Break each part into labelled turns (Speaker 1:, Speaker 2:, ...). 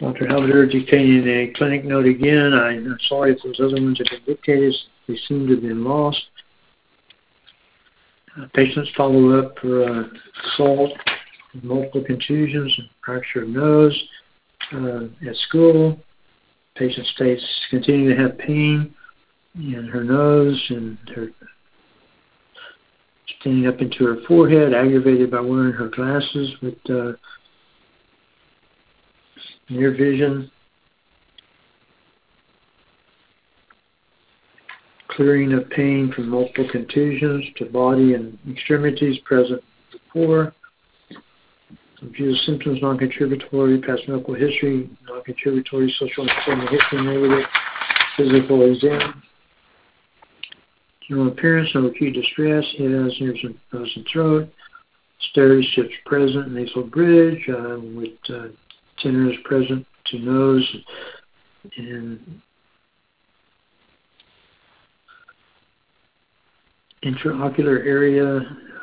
Speaker 1: Dr. Halbert dictating a clinic note again. I'm sorry if those other ones have been dictated. They seem to have been lost. Patients follow up for assault, multiple contusions, fracture of nose at school. Patient states continuing to have pain in her nose and her standing up into her forehead, aggravated by wearing her glasses with near vision. Clearing of pain from multiple contusions to body and extremities present before. View symptoms non-contributory, past medical history, non-contributory, social and family history, negative, physical exam. General appearance, no acute distress, head, eyes, ears, and nose and throat. Stereotypes present, nasal bridge with tenderness present to nose and intraocular area,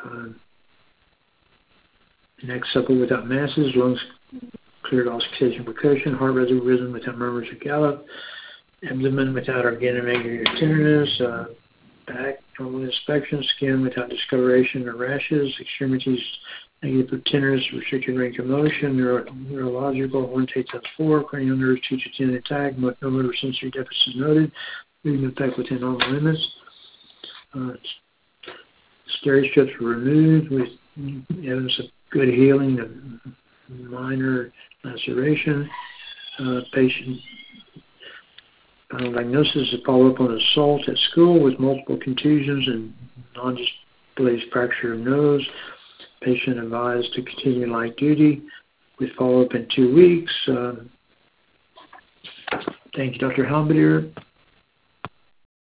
Speaker 1: neck supple without masses, lungs cleared auscultation percussion, heart rhythm without murmurs or gallop, abdomen without organic or tenderness, back normal inspection, skin without discoloration or rashes, extremities negative for tenderness, restricted range of motion, neurological 1 to 8x4, cranial nerves 2 to 10 intact, no motor sensory deficit noted, moving effect within normal limits. Stereostrips were removed with evidence of good healing of minor laceration. Patient diagnosis is follow-up on assault at school with multiple contusions and non-displaced fracture of nose. Patient advised to continue light duty with follow-up in 2 weeks. Thank you, Dr. Halbert.